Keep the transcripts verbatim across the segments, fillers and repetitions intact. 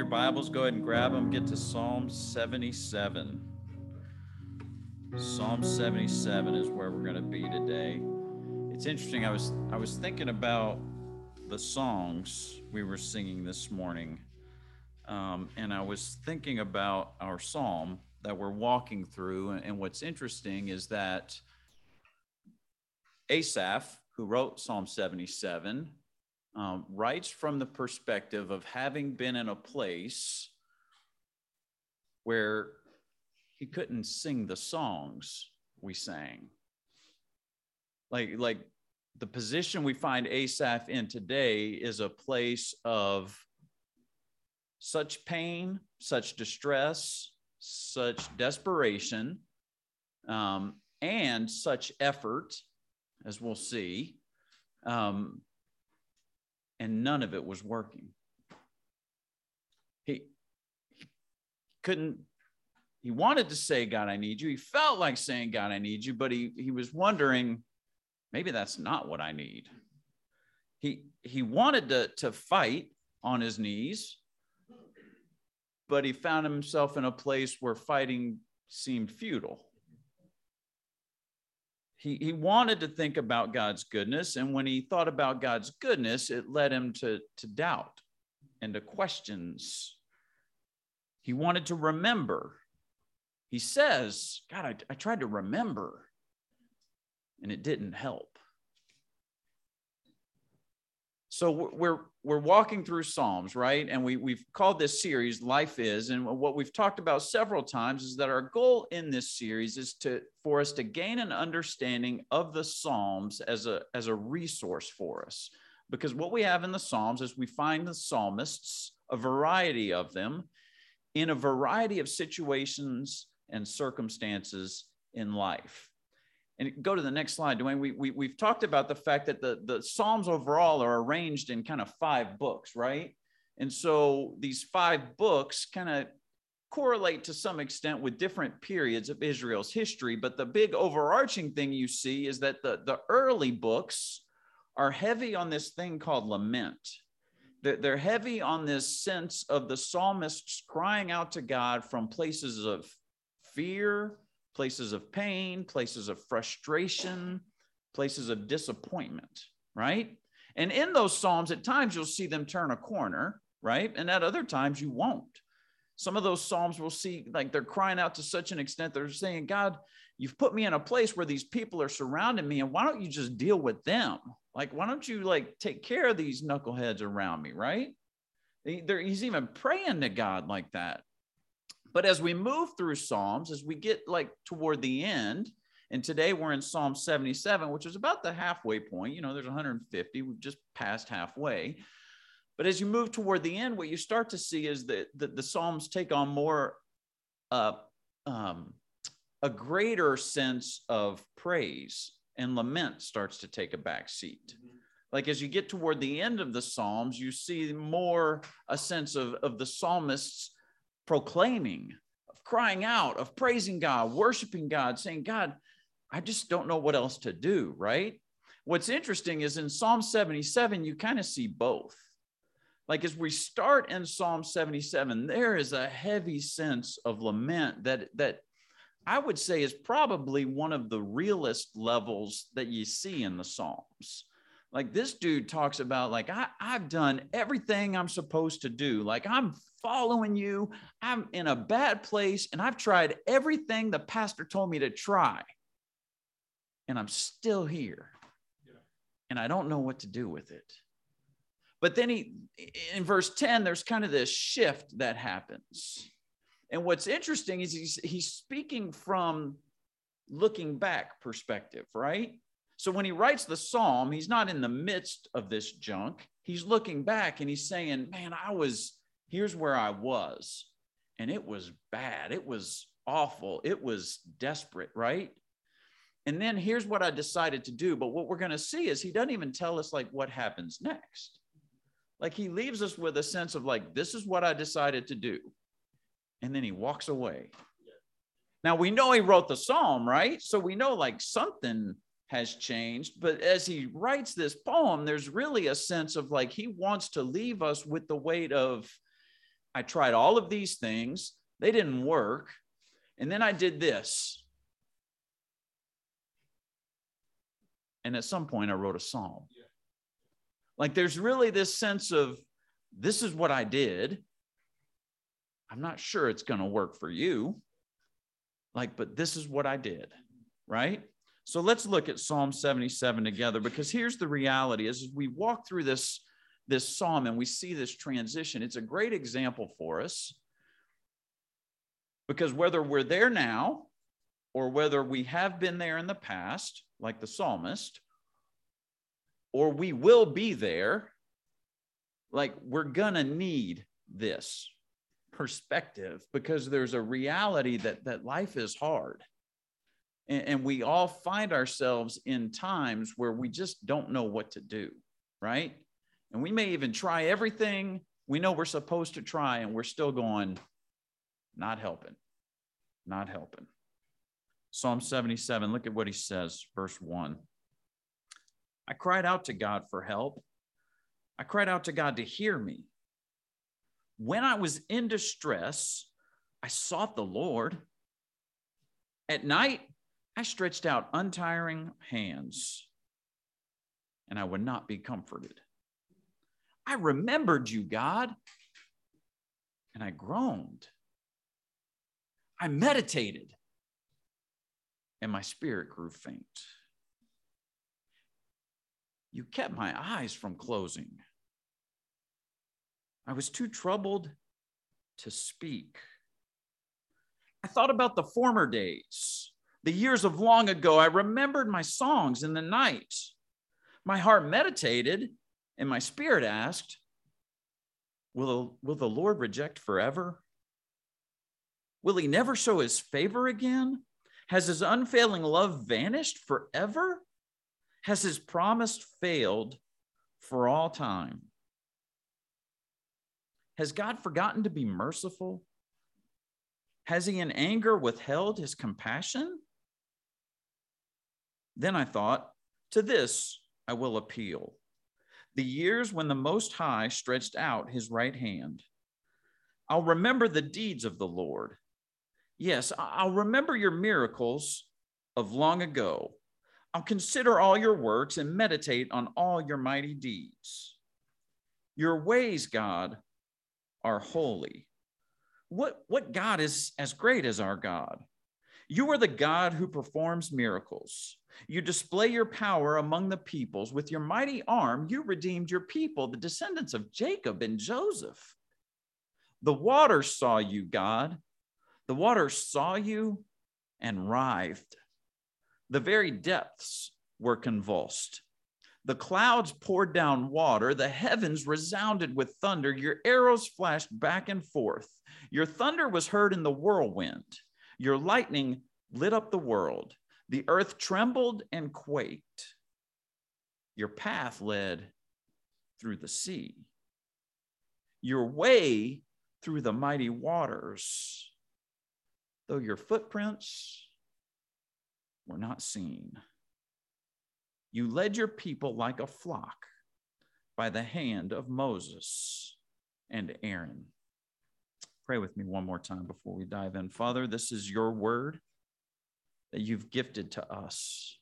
your Bibles, go ahead and grab them. Get to Psalm seventy-seven. Psalm seventy-seven is where we're going to be today. It's interesting. I was I was thinking about the songs we were singing this morning, um, and I was thinking about our psalm that we're walking through. And what's interesting is that Asaph, who wrote Psalm seventy-seven, Um, writes from the perspective of having been in a place where he couldn't sing the songs we sang. Like, like the position we find Asaph in today is a place of such pain, such distress, such desperation, um, and such effort, as we'll see. Um, And none of it was working. He, he couldn't, he wanted to say, God, I need you. He felt like saying, God, I need you, but he, he was wondering, maybe that's not what I need. He, he wanted to, to fight on his knees, but he found himself in a place where fighting seemed futile. He, he wanted to think about God's goodness, and when he thought about God's goodness, it led him to, to doubt and to questions. He wanted to remember. He says, God, I, I tried to remember, and it didn't help. So we're we're walking through Psalms, right? And we, we've called this series Life Is. And what we've talked about several times is that our goal in this series is to for us to gain an understanding of the Psalms as a, as a resource for us. Because what we have in the Psalms is we find the psalmists, a variety of them, in a variety of situations and circumstances in life. And go to the next slide, Dwayne. We, we, we've talked about the fact that the, the Psalms overall are arranged in kind of five books, right? And so these five books kind of correlate to some extent with different periods of Israel's history. But the big overarching thing you see is that the, the early books are heavy on this thing called lament. They're, they're heavy on this sense of the psalmists crying out to God from places of fear, places of pain, places of frustration, places of disappointment, right? And in those Psalms, at times you'll see them turn a corner, right? And at other times you won't. Some of those Psalms we'll see, like they're crying out to such an extent, they're saying, God, you've put me in a place where these people are surrounding me, and why don't you just deal with them? Like, why don't you like take care of these knuckleheads around me, right? He's even praying to God like that. But as we move through Psalms, as we get like toward the end, and today we're in Psalm seventy-seven, which is about the halfway point. You know, there's one hundred fifty. We've just passed halfway. But as you move toward the end, what you start to see is that the, the Psalms take on more, uh, um, a greater sense of praise, and lament starts to take a back seat. Like as you get toward the end of the Psalms, you see more a sense of, of the psalmists proclaiming, of crying out, of praising God, worshiping God, saying, God, I just don't know what else to do, right? What's interesting is in Psalm seventy-seven, you kind of see both. Like as we start in Psalm seventy-seven, there is a heavy sense of lament that, that I would say is probably one of the realest levels that you see in the Psalms. Like this dude talks about like, I, I've done everything I'm supposed to do. Like I'm following you. I'm in a bad place and I've tried everything the pastor told me to try. And I'm still here. Yeah. And I don't know what to do with it. But then he, in verse ten, there's kind of this shift that happens. And what's interesting is he's, he's speaking from looking back perspective, right? So when he writes the Psalm, he's not in the midst of this junk. He's looking back and he's saying, man, I was, here's where I was. And it was bad. It was awful. It was desperate, right? And then here's what I decided to do. But what we're going to see is he doesn't even tell us like what happens next. Like he leaves us with a sense of like, this is what I decided to do. And then he walks away. Now we know he wrote the Psalm, right? So we know like something has changed, but as he writes this poem, there's really a sense of like he wants to leave us with the weight of I tried all of these things. They didn't work. And then I did this. And at some point, I wrote a psalm. Yeah. Like there's really this sense of, this is what I did. I'm not sure it's going to work for you. Like, but this is what I did, right? So let's look at Psalm seventy-seven together, because here's the reality. As we walk through this, this psalm and we see this transition, it's a great example for us. Because whether we're there now or whether we have been there in the past, like the psalmist, or we will be there, like we're gonna need this perspective, because there's a reality that, that life is hard. And, and we all find ourselves in times where we just don't know what to do, right? And we may even try everything we know we're supposed to try, and we're still going, not helping, not helping. Psalm seventy-seven, look at what he says, verse one. I cried out to God for help. I cried out to God to hear me. When I was in distress, I sought the Lord. At night, I stretched out untiring hands, and I would not be comforted. I remembered you, God, and I groaned. I meditated, and my spirit grew faint. You kept my eyes from closing. I was too troubled to speak. I thought about the former days, the years of long ago. I remembered my songs in the night. My heart meditated, and my spirit asked, will, will the Lord reject forever? Will he never show his favor again? Has his unfailing love vanished forever? Has his promise failed for all time? Has God forgotten to be merciful? Has he in anger withheld his compassion? Then I thought, to this I will appeal. The years when the Most High stretched out his right hand. I'll remember the deeds of the Lord. Yes, I'll remember your miracles of long ago. I'll consider all your works and meditate on all your mighty deeds. Your ways, God, are holy. What, what God is as great as our God? You are the God who performs miracles. You display your power among the peoples. With your mighty arm, you redeemed your people, the descendants of Jacob and Joseph. The waters saw you, God. The waters saw you and writhed. The very depths were convulsed. The clouds poured down water. The heavens resounded with thunder. Your arrows flashed back and forth. Your thunder was heard in the whirlwind. Your lightning lit up the world. The earth trembled and quaked. Your path led through the sea. Your way through the mighty waters, though your footprints were not seen. You led your people like a flock by the hand of Moses and Aaron. Pray with me one more time before we dive in. Father, this is your word that you've gifted to us.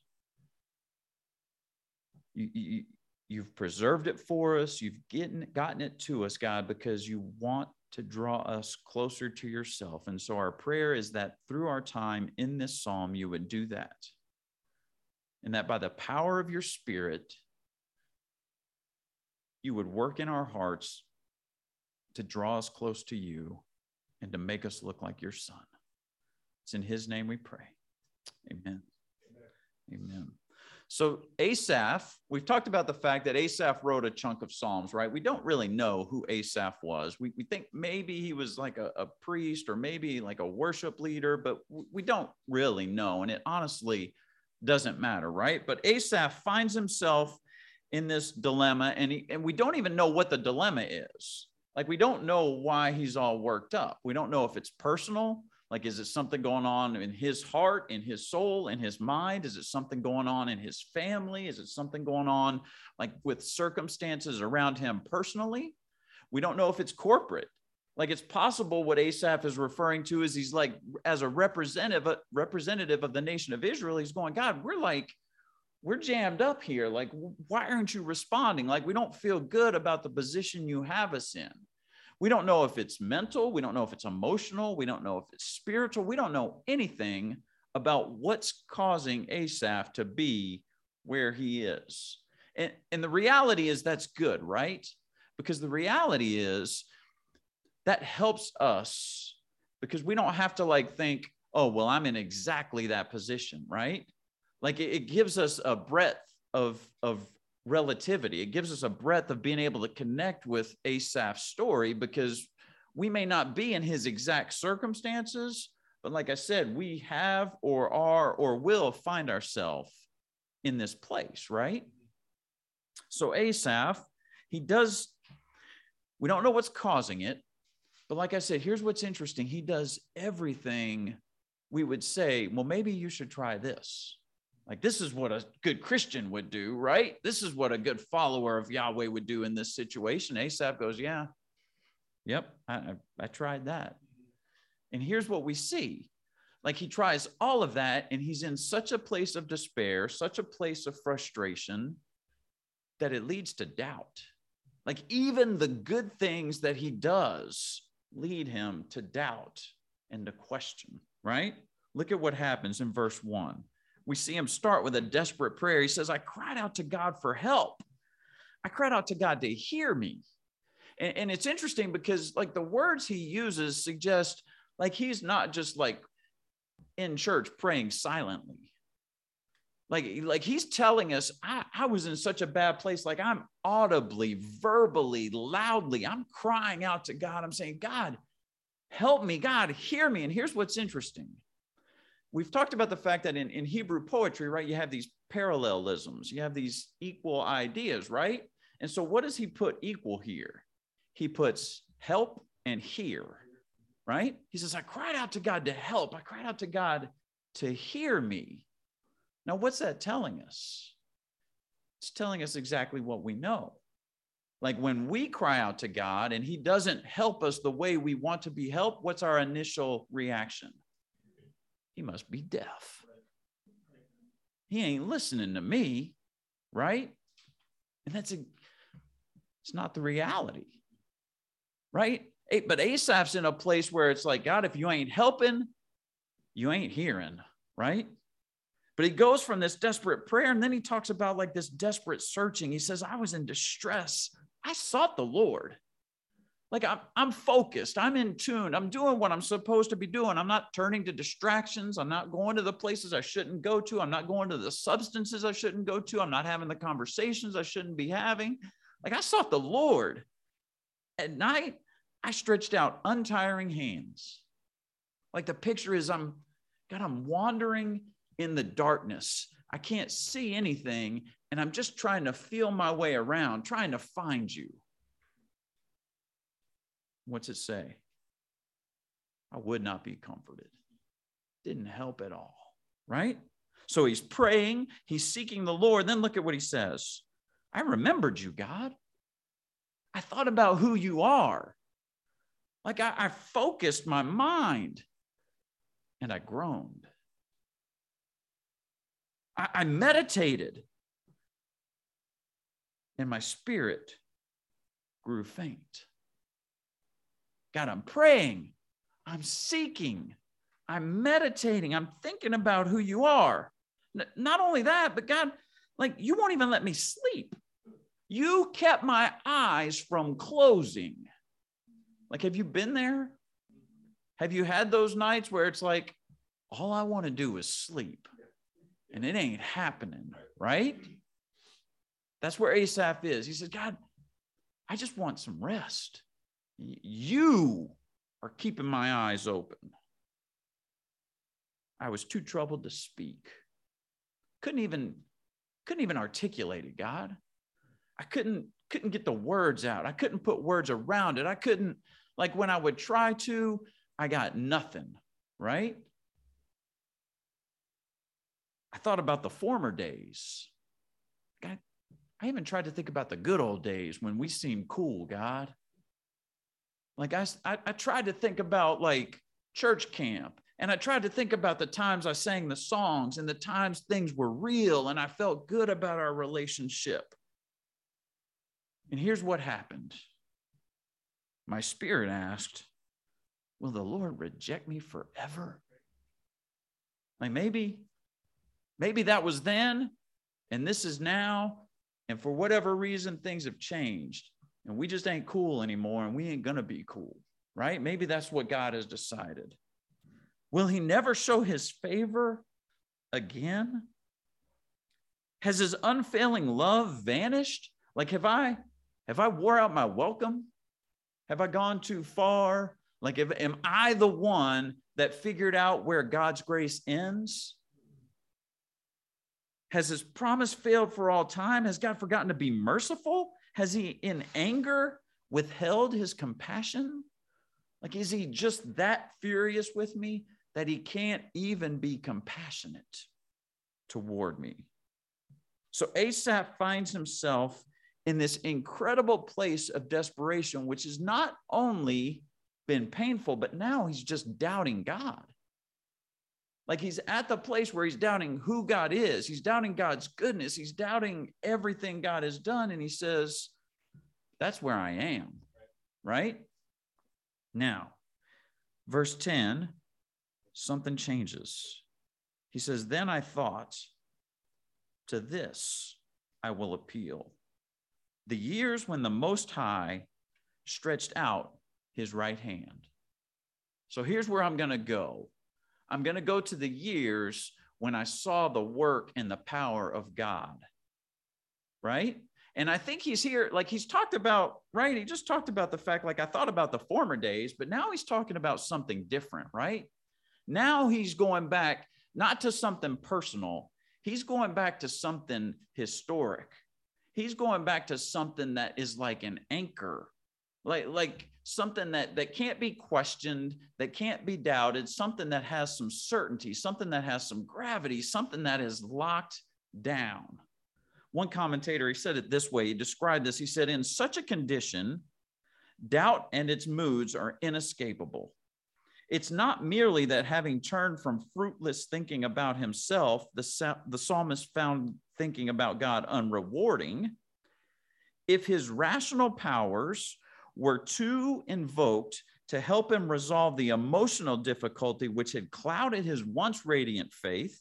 You, you, you've preserved it for us. You've gotten, gotten it to us, God, because you want to draw us closer to yourself. And so our prayer is that through our time in this psalm, you would do that. And that by the power of your Spirit, you would work in our hearts to draw us close to you and to make us look like your Son. It's in his name we pray. Amen. Amen. Amen. So Asaph, we've talked about the fact that Asaph wrote a chunk of Psalms, right? We don't really know who Asaph was. We, we think maybe he was like a, a priest or maybe like a worship leader, but we don't really know. And it honestly doesn't matter, right? But Asaph finds himself in this dilemma, and, he, and we don't even know what the dilemma is. Like, we don't know why he's all worked up. We don't know if it's personal. Like, is it something going on in his heart, in his soul, in his mind? Is it something going on in his family? Is it something going on like with circumstances around him personally? We don't know if it's corporate. Like it's possible what Asaph is referring to is he's like, as a representative, a representative of the nation of Israel, he's going, God, we're like, we're jammed up here. Like, why aren't you responding? Like, we don't feel good about the position you have us in. We don't know if it's mental. We don't know if it's emotional. We don't know if it's spiritual. We don't know anything about what's causing Asaph to be where he is. And, and the reality is that's good, right? Because the reality is that helps us because we don't have to like think, oh, well, I'm in exactly that position, right? Like it, it gives us a breadth of, of relativity. It gives us a breadth of being able to connect with Asaph's story because we may not be in his exact circumstances, but like I said, we have or are or will find ourselves in this place, right? So Asaph, he does, we don't know what's causing it, but like I said, here's what's interesting. He does everything we would say, well, maybe you should try this. Like this is what a good Christian would do, right? This is what a good follower of Yahweh would do in this situation. Asaph goes, yeah, yep, I, I, I tried that. And here's what we see. Like he tries all of that and he's in such a place of despair, such a place of frustration that it leads to doubt. Like even the good things that he does lead him to doubt and to question, right? Look at what happens in verse one. We see him start with a desperate prayer. He says, I cried out to God for help. I cried out to God to hear me. And, and it's interesting because like the words he uses suggest like he's not just like in church praying silently. Like, like he's telling us, I, I was in such a bad place. Like I'm audibly, verbally, loudly, I'm crying out to God. I'm saying, God, help me. God, hear me. And here's what's interesting. We've talked about the fact that in, in Hebrew poetry, right, you have these parallelisms. You have these equal ideas, right? And so what does he put equal here? He puts help and hear, right? He says, I cried out to God to help. I cried out to God to hear me. Now, what's that telling us? It's telling us exactly what we know. Like when we cry out to God and he doesn't help us the way we want to be helped, what's our initial reaction? He must be deaf. He ain't listening to me, right? And that's a, it's not the reality, right? But Asaph's in a place where it's like, God, if you ain't helping, you ain't hearing, right? But he goes from this desperate prayer and then he talks about like this desperate searching. He says, I was in distress. I sought the Lord. Like I'm, I'm focused. I'm in tune. I'm doing what I'm supposed to be doing. I'm not turning to distractions. I'm not going to the places I shouldn't go to. I'm not going to the substances I shouldn't go to. I'm not having the conversations I shouldn't be having. Like I sought the Lord. At night, I stretched out untiring hands. Like the picture is I'm, God, I'm wandering in the darkness. I can't see anything. And I'm just trying to feel my way around, trying to find you. What's it say? I would not be comforted. Didn't help at all, right? So he's praying, he's seeking the Lord. Then look at what he says. I remembered you, God. I thought about who you are. Like I, I focused my mind and I groaned. I, I meditated and my spirit grew faint. God, I'm praying, I'm seeking, I'm meditating, I'm thinking about who you are. N- not only that, but God, like you won't even let me sleep. You kept my eyes from closing. Like, have you been there? Have you had those nights where it's like, all I want to do is sleep and it ain't happening, right? That's where Asaph is. He says, God, I just want some rest. You are keeping my eyes open. I was too troubled to speak. Couldn't even, couldn't even articulate it, God. I couldn't, couldn't get the words out. I couldn't put words around it. I couldn't, like when I would try to, I got nothing, right? I thought about the former days. God, I even tried to think about the good old days when we seemed cool, God. Like I, I, I tried to think about like church camp, and I tried to think about the times I sang the songs and the times things were real and I felt good about our relationship. And here's what happened. My spirit asked, will the Lord reject me forever? Like maybe, maybe that was then and this is now. And for whatever reason, things have changed and we just ain't cool anymore and we ain't going to be cool, right? Maybe that's what God has decided. Will he never show his favor again? Has his unfailing love vanished? Like, have I, have I wore out my welcome? Have I gone too far? Like, if, am I the one that figured out where God's grace ends? Has his promise failed for all time? Has God forgotten to be merciful? Has he in anger withheld his compassion? Like, is he just that furious with me that he can't even be compassionate toward me? So Asaph finds himself in this incredible place of desperation, which has not only been painful, but now he's just doubting God. Like he's at the place where he's doubting who God is. He's doubting God's goodness. He's doubting everything God has done. And he says, that's where I am, right? Now, verse ten, something changes. He says, then I thought, to this I will appeal. The years when the Most High stretched out his right hand. So here's where I'm going to go. I'm going to go to the years when I saw the work and the power of God, right? And I think he's here, like he's talked about, right? He just talked about the fact, like I thought about the former days, but now he's talking about something different, right? Now he's going back, not to something personal. He's going back to something historic. He's going back to something that is like an anchor, like, like something that, that can't be questioned, that can't be doubted, something that has some certainty, something that has some gravity, something that is locked down. One commentator, he said it this way, he described this, he said, in such a condition, doubt and its moods are inescapable. It's not merely that having turned from fruitless thinking about himself, the, the psalmist found thinking about God unrewarding. If his rational powers were too invoked to help him resolve the emotional difficulty which had clouded his once radiant faith,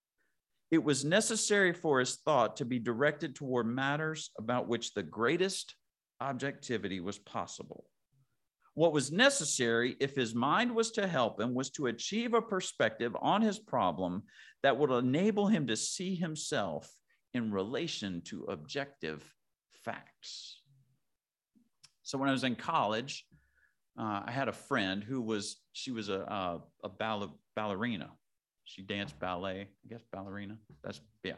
it was necessary for his thought to be directed toward matters about which the greatest objectivity was possible. What was necessary, if his mind was to help him, was to achieve a perspective on his problem that would enable him to see himself in relation to objective facts. So when I was in college, uh, I had a friend who was, she was a, a, a ball, ballerina. She danced ballet, I guess ballerina. That's, yeah.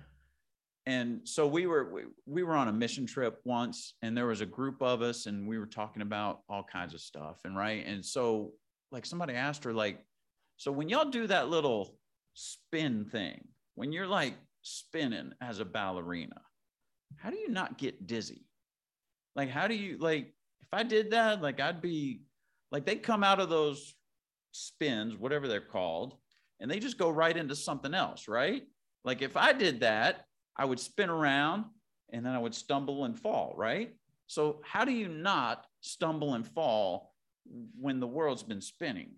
And so we were, we, we were on a mission trip once, and there was a group of us, and we were talking about all kinds of stuff. And right. And so like somebody asked her, like, so when y'all do that little spin thing, when you're like spinning as a ballerina, how do you not get dizzy? Like, how do you, like, if I did that, like, I'd be like, they come out of those spins, whatever they're called, and they just go right into something else, right? Like if I did that, I would spin around and then I would stumble and fall, right? So how do you not stumble and fall when the world's been spinning?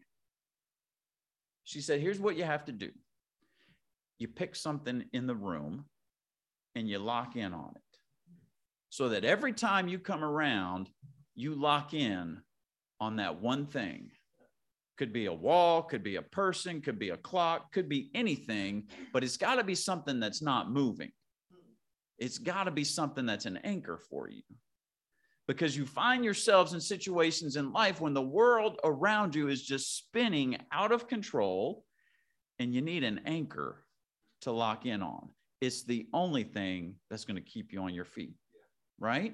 She said, here's what you have to do. You pick something in the room and you lock in on it so that every time you come around, you lock in on that one thing. Could be a wall, could be a person, could be a clock, could be anything, but it's got to be something that's not moving. It's got to be something that's an anchor for you, because you find yourselves in situations in life when the world around you is just spinning out of control and you need an anchor to lock in on. It's the only thing that's going to keep you on your feet, right?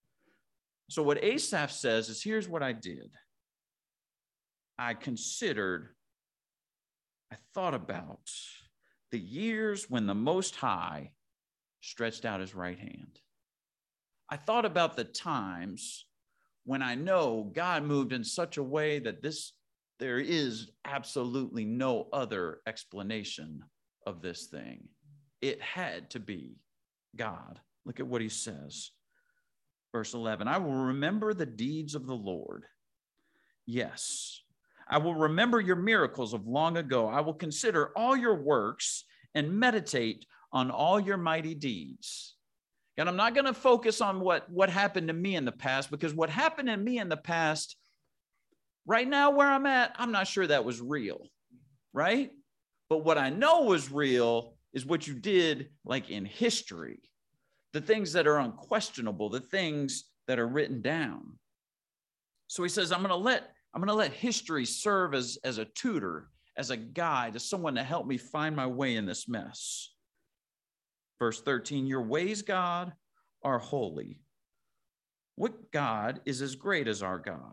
So what Asaph says is, here's what I did. I considered, I thought about the years when the Most High stretched out his right hand. I thought about the times when I know God moved in such a way that this, there is absolutely no other explanation of this thing. It had to be God. Look at what he says. Verse eleven, I will remember the deeds of the Lord. Yes, I will remember your miracles of long ago. I will consider all your works and meditate on all your mighty deeds. And I'm not going to focus on what, what happened to me in the past, because what happened to me in the past, right now where I'm at, I'm not sure that was real, right? But what I know was real is what you did like in history, the things that are unquestionable, the things that are written down. So he says, I'm going to let, I'm going to let history serve as, as a tutor, as a guide, as someone to help me find my way in this mess. Verse thirteen, your ways, God, are holy. What God is as great as our God?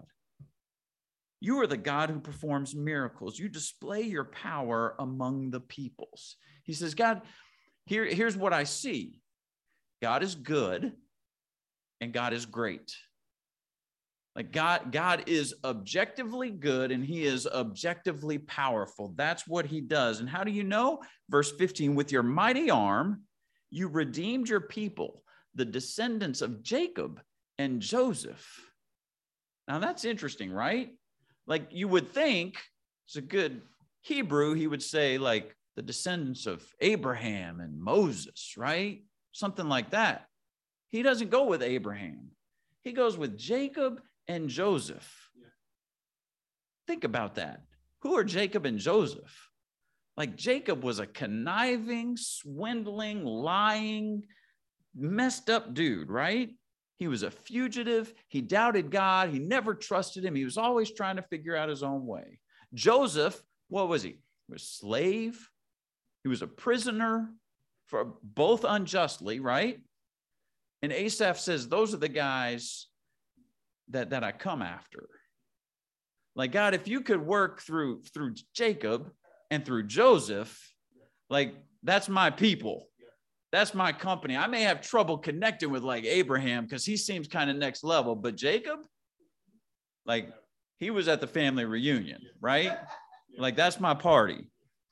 You are the God who performs miracles. You display your power among the peoples. He says, God, here, here's what I see. God is good and God is great. Like God, God is objectively good and he is objectively powerful. That's what he does. And how do you know? Verse fifteen, with your mighty arm, you redeemed your people, the descendants of Jacob and Joseph. Now that's interesting, right? Like you would think, it's a good Hebrew, he would say like the descendants of Abraham and Moses, right? Something like that. He doesn't go with Abraham. He goes with Jacob and Joseph. Yeah. Think about that. Who are Jacob and Joseph? Like Jacob was a conniving, swindling, lying, messed up dude, right? He was a fugitive. He doubted God. He never trusted him. He was always trying to figure out his own way. Joseph, what was he? He was a slave. He was a prisoner for both unjustly, right? And Asaph says, those are the guys that, that I come after. Like, God, if you could work through, through Jacob and through Joseph, like, that's my people. That's my company. I may have trouble connecting with like Abraham because he seems kind of next level, but Jacob, like he was at the family reunion, right? Like that's my party.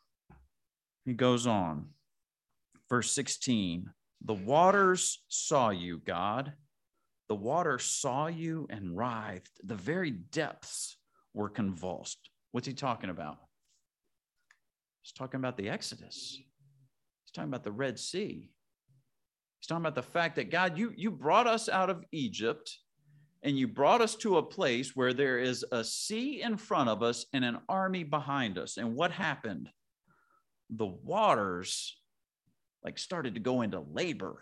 He goes on. Verse sixteen, the waters saw you, God. The water saw you and writhed. The very depths were convulsed. What's he talking about? He's talking about the Exodus. He's talking about the Red Sea. He's talking about the fact that, God, you, you brought us out of Egypt and you brought us to a place where there is a sea in front of us and an army behind us. And what happened? The waters like started to go into labor.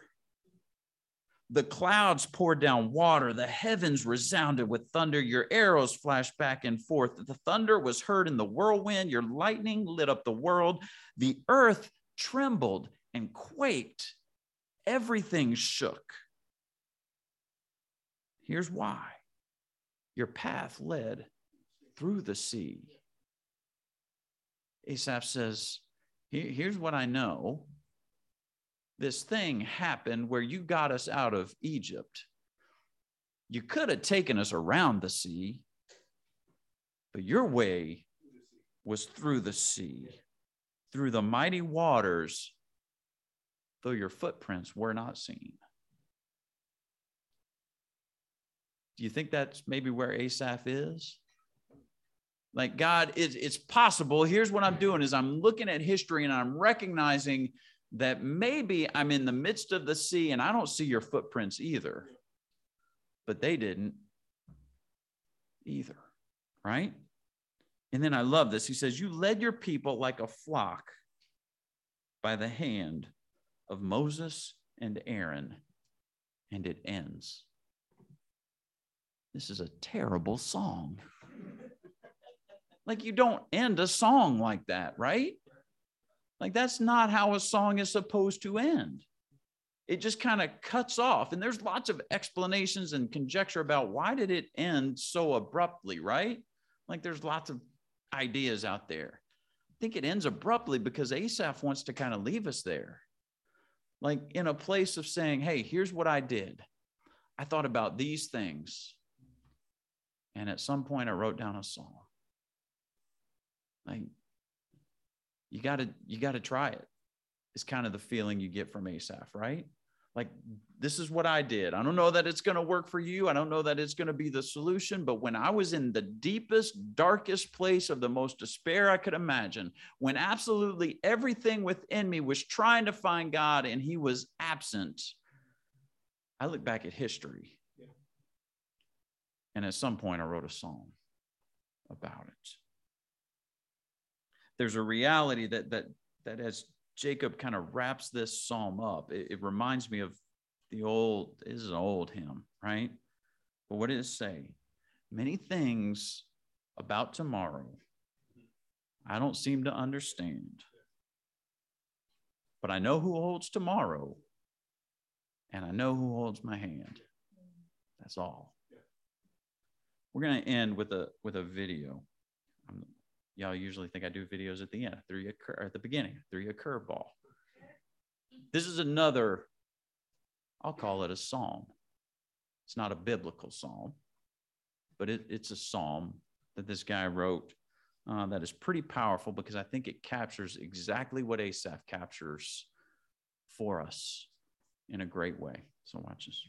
The clouds poured down water. The heavens resounded with thunder. Your arrows flashed back and forth. The thunder was heard in the whirlwind. Your lightning lit up the world. The earth trembled and quaked. Everything shook. Here's why. Your path led through the sea. Asaph says, here's what I know. This thing happened where you got us out of Egypt. You could have taken us around the sea, but your way was through the sea, through the mighty waters, though your footprints were not seen. Do you think that's maybe where Asaph is? Like, God, it's, it's possible. Here's what I'm doing is I'm looking at history and I'm recognizing that maybe I'm in the midst of the sea and I don't see your footprints either. But they didn't either, right? And then I love this. He says, you led your people like a flock by the hand of Moses and Aaron. And it ends. This is a terrible song. Like, you don't end a song like that, right? Like, that's not how a song is supposed to end. It just kind of cuts off. And there's lots of explanations and conjecture about why did it end so abruptly, right? Like, there's lots of ideas out there. I think it ends abruptly because Asaph wants to kind of leave us there. Like, in a place of saying, hey, here's what I did. I thought about these things. And at some point, I wrote down a song. Like, you gotta, you gotta try it. It's kind of the feeling you get from Asaph, right? Like, this is what I did. I don't know that it's going to work for you. I don't know that it's going to be the solution. But when I was in the deepest, darkest place of the most despair I could imagine, when absolutely everything within me was trying to find God and he was absent, I look back at history. Yeah. And at some point, I wrote a song about it. There's a reality that, that, that as Jacob kind of wraps this psalm up, It, it reminds me of the old, this is an old hymn, right? But what did it say? Many things about tomorrow I don't seem to understand. But I know who holds tomorrow, and I know who holds my hand. That's all. We're going to end with a with a video. I'm, Y'all usually think I do videos at the end. I threw you a cur- or at the beginning. I threw you a curveball. This is another, I'll call it a psalm. It's not a biblical psalm, but it, it's a psalm that this guy wrote uh, that is pretty powerful because I think it captures exactly what Asaph captures for us in a great way. So watch this.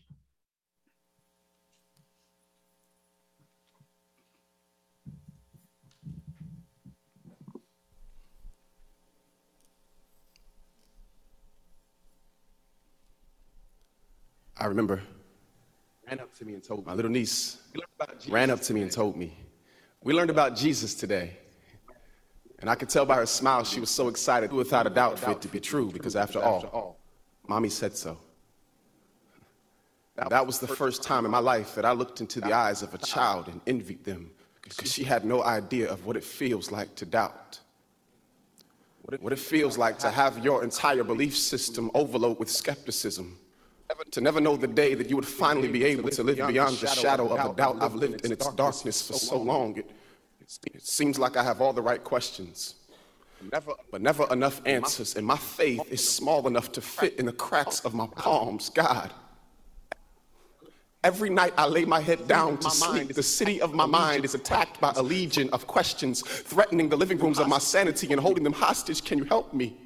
I remember ran up to me and told my little niece ran up to me and told me, we learned about Jesus today. And I could tell by her smile she was so excited without a doubt for it to be true, because after all, Mommy said so. That was the first time in my life that I looked into the eyes of a child and envied them, because she had no idea of what it feels like to doubt. What it feels like to have your entire belief system overload with skepticism. To never know the day that you would finally be able to live beyond the shadow of the doubt I've lived in its darkness for so long. It, it seems like I have all the right questions, but never enough answers, and my faith is small enough to fit in the cracks of my palms. God, every night I lay my head down to sleep, the city of my mind is attacked by a legion of questions, threatening the living rooms of my sanity and holding them hostage. Can you help me?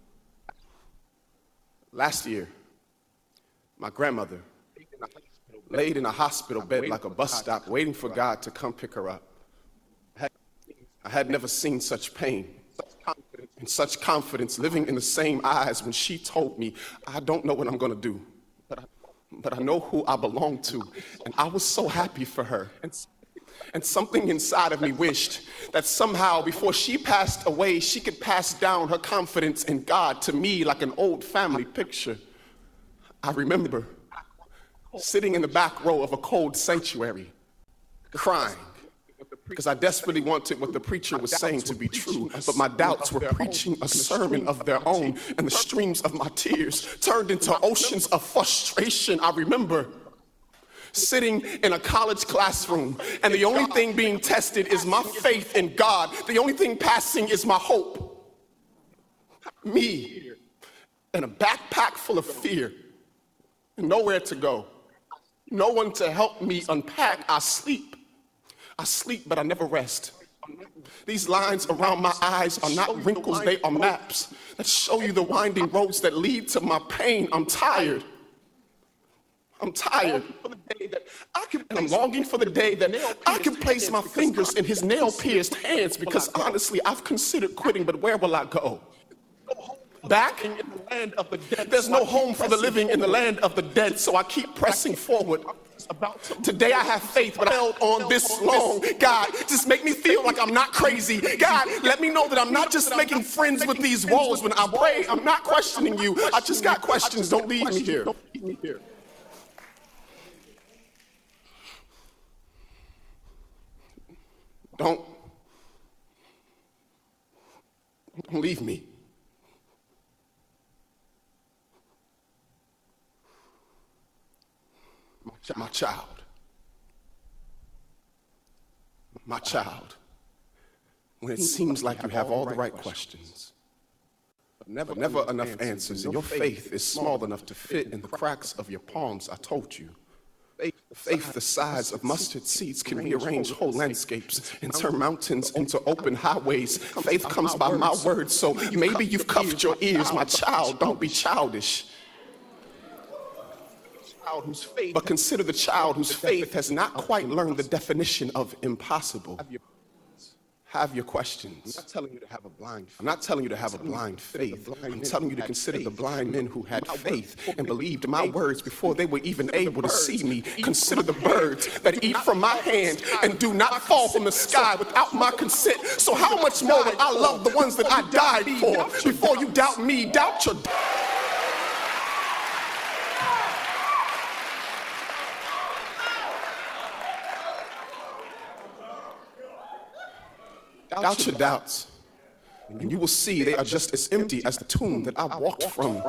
Last year, my grandmother laid in a hospital bed like a bus stop, waiting for God to come pick her up. I had never seen such pain and such confidence living in the same eyes when she told me, I don't know what I'm going to do, but I, but I know who I belong to. And I was so happy for her. And something inside of me wished that somehow before she passed away, she could pass down her confidence in God to me like an old family picture. I remember sitting in the back row of a cold sanctuary, crying, because I desperately wanted what the preacher was saying to be true, but my doubts were preaching a sermon of their own, and the streams of my tears turned into oceans of frustration. I remember sitting in a college classroom, and the only thing being tested is my faith in God. The only thing passing is my hope. Me, in a backpack full of fear. Nowhere to go, no one to help me unpack. I sleep, I sleep, but I never rest. These lines around my eyes are not wrinkles, they are maps that show you the winding roads that lead to my pain. I'm tired, I'm tired, and I'm longing for the day that I can place my fingers in his nail-pierced hands, because honestly, I've considered quitting, but where will I go? Back in the land of the dead. There's no home for the living in the land of the dead, so I keep pressing forward. Today I have faith, but I held on this long. God, just make me feel like I'm not crazy. God, let me know that I'm not just making friends with these walls when I pray. I'm not questioning you. I just got questions. Don't leave me here. Don't, don't leave me. My child, my child, when it seems like you have all the right questions, but never, never enough answers, and your faith is small enough to fit in the cracks of your palms, I told you, Faith the size of mustard seeds can rearrange whole landscapes and turn mountains into open highways. Faith comes by my words, so maybe you've cuffed your ears, my child. Don't be childish. But consider the child whose faith has not quite learned the definition of impossible. Have your questions. I'm not telling you to have a blind faith. I'm not telling you to have a blind faith. I'm telling you to consider the blind men who had faith and believed my words before they were even able to see me. Consider the birds that eat from my hand and do not fall from the sky without my consent. So how much more will I love the ones that I died for? Before you doubt me, doubt your... Doubt your doubts, and you will see they are just as empty as the tomb that I walked from.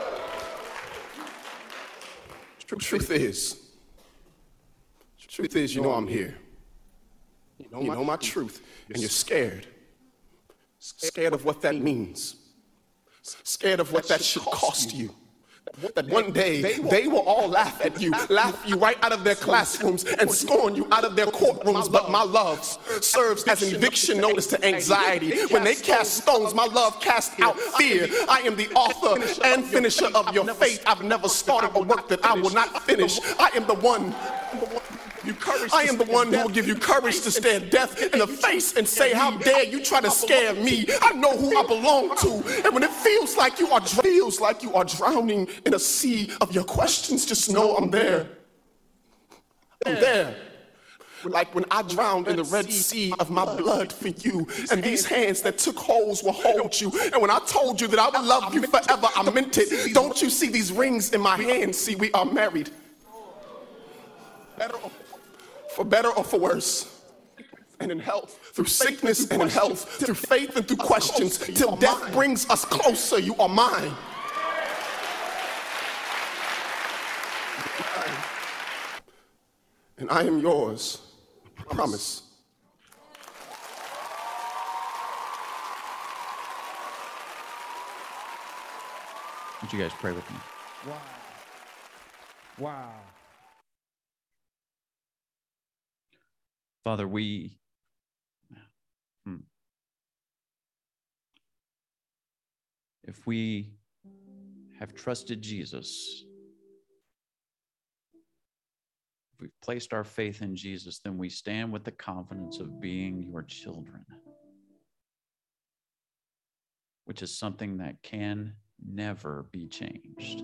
Truth is, truth is, you know I'm here. You know my truth, and you're scared. Scared of what that means. Scared of what that should cost you. That one day they will all laugh at you, laugh you right out of their classrooms and scorn you out of their courtrooms. But my love serves as an eviction notice to anxiety. When they cast stones, my love casts out fear. I am the author and finisher of your faith. I've never started a work that I will not finish. I am the one. I am the one who will give you courage to stare death in the face and say, how dare you try to scare me? I know who I belong to. And when it feels like you are feels like you are drowning in a sea of your questions, just know I'm there. I'm there. Like when I drowned in the Red Sea of my blood for you, and these hands that took holes will hold you. And when I told you that I would love you forever, I meant it. Don't you see these rings in my hands? See, we are married. Better for better or for worse, and in health, through sickness and in health, through faith and through questions, till death brings us closer, you are mine. And I am yours, I promise. Would you guys pray with me? Wow. Wow. Father, we hmm, if we have trusted Jesus, if we've placed our faith in Jesus, then we stand with the confidence of being your children, which is something that can never be changed.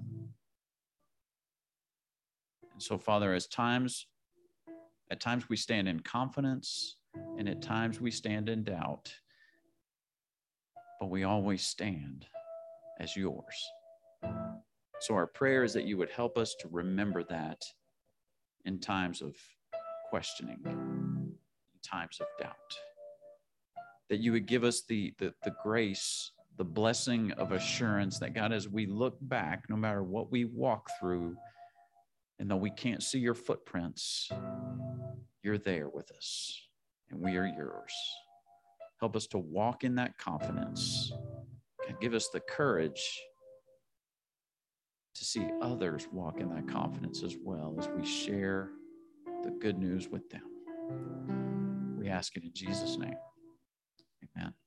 And so, Father, as times At times we stand in confidence, and at times we stand in doubt, but we always stand as yours. So our prayer is that you would help us to remember that in times of questioning, in times of doubt, that you would give us the, the, the grace, the blessing of assurance that, God, as we look back, no matter what we walk through, and though we can't see your footprints, you're there with us, and we are yours. Help us to walk in that confidence, and give us the courage to see others walk in that confidence as well as we share the good news with them. We ask it in Jesus' name. Amen.